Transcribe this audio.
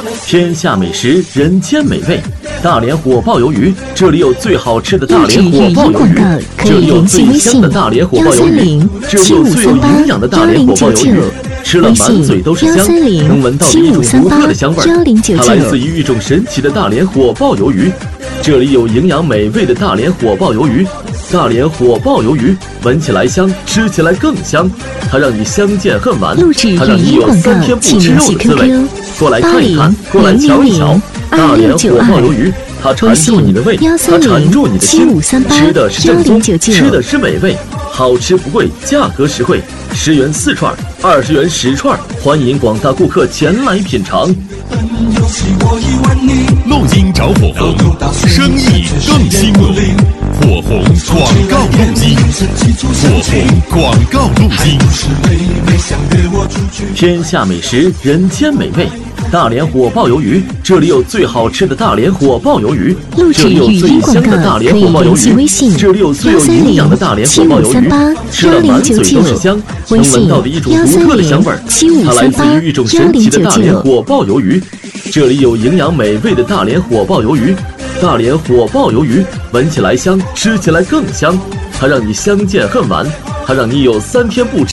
天下美食，人间美味。大连火爆鱿鱼，这里有最好吃的大连火爆鱿鱼，这里有最香的大连火爆鱿鱼，这里有最有营养的大连火爆鱿鱼。吃了满嘴都是香，能闻到的一种独特的香味儿。它来自于一种神奇的大连火爆鱿鱼，这里有营养美味的大连火爆鱿鱼。大连火爆鱿鱼，闻起来香，吃起来更香。它让你相见恨晚，它让你有3天不吃肉的滋味。过来看一看，过来瞧一瞧，大连火爆鱿鱼，它缠住你的胃，它缠住你的心。吃的是正宗，吃的是美味，好吃不贵，价格实惠，10元4串，20元10串，欢迎广大顾客前来品尝。 录音找火红，生意更兴隆。火红广告录音，火红广告录音。 天下美食，人间美味。大连火爆鱿鱼，这里有最好吃的大连火爆鱿鱼，这里有最香的大连火爆鱿鱼，这里有最有营养的大连火爆鱿鱼。吃了满嘴都是香，能闻到的一种独特的香味儿。它来自于一种神奇的大连火爆鱿鱼，这里有营养美味的大连火爆鱿鱼。大连火爆鱿鱼，闻起来香，吃起来更香。它让你相见恨晚，它让你有3天不吃。